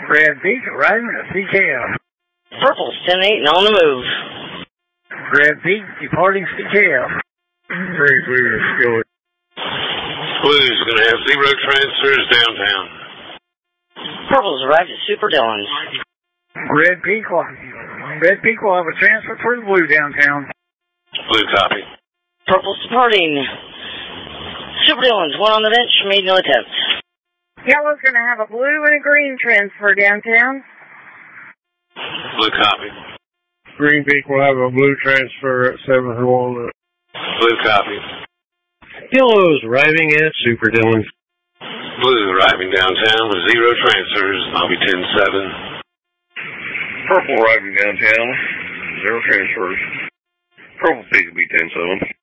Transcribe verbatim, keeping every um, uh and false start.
Red Peak arriving at C K L. Purple's ten eight and on the move. Red Peak departing C K L. Very blue is going. Blue's going to have zero transfers downtown. Purple's arrived at Super Dillon's. Red Peak will, Red Peak will have a transfer for the Blue downtown. Blue copy. Purple's departing. Super Dillon's, one on the bench, made no attempt. Yellow's going to have a blue and a green transfer downtown. Blue copy. Green Peak will have a blue transfer at seventh and Walnut. Blue copy. Yellow's arriving at Super Dillon's. Blue arriving downtown with zero transfers. I'll be ten seven. Purple arriving downtown, zero transfers. Purple Peak will be ten seven.